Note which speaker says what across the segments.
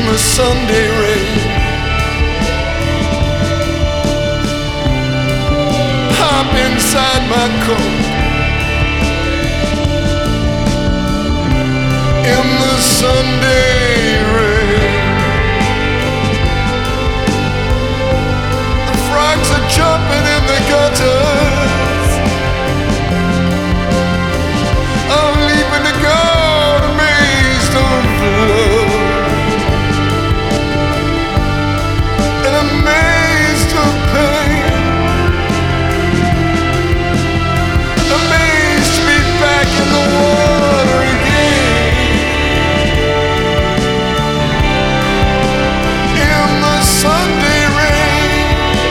Speaker 1: the Sunday rain. Hop inside my coat in the Sunday rain. The frogs are jumping in the gutters. I'm leaving to go to Maze of Love. And I'm amazed of pain. Amazed to be back in the water again. In the Sunday rain.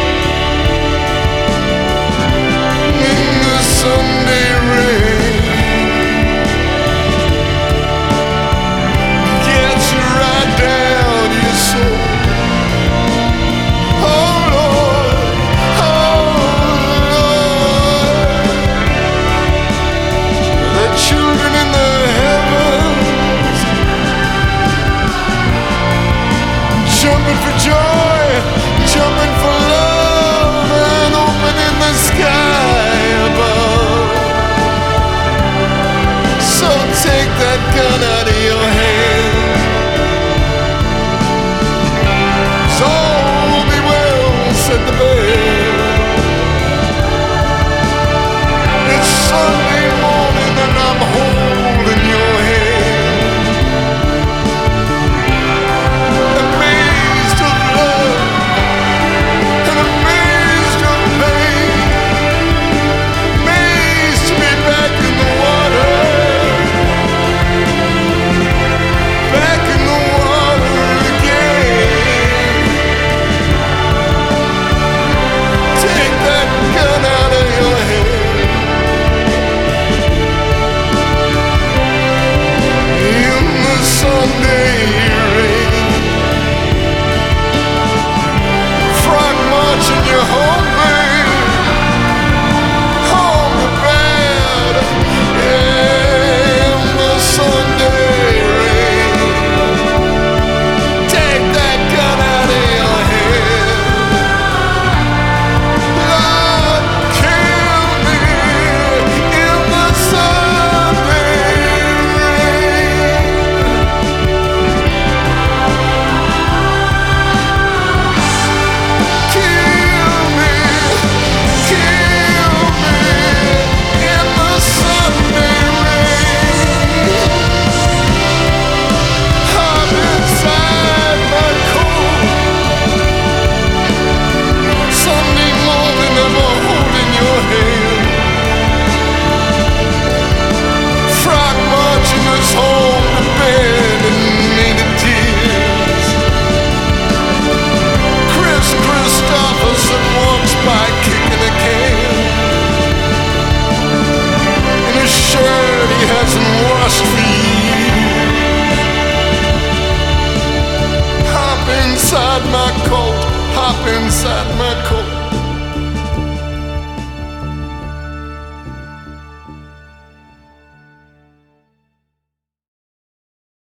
Speaker 1: In the Sunday rain. Gets you right down to your soul. Oh Lord, oh Lord. The children in the heavens jumping for joy, jumping for love, and opening the sky above. So take that gun out of your hand. So all be well, said the bell. It's Sunday morning and I'm holding your hand. Amazed of love and amazed of pain. Amazed to be back in the water. Back in the water again. Take that gun out of your head. In the Sunday rain. Frog marching you home, babe. Home to bed. In the Sunday rain. Take that gun out of your head. Lord, kill me in the Sunday rain. Kill me in the Sunday rain. Hop inside my coat. Sunday morning, I'm holding your hand. Frog marching us home to bed and needed tears. Chris Christopherson walks by kicking a can. In a shirt he hasn't washed for years. Hop inside my coat, hop inside my coat.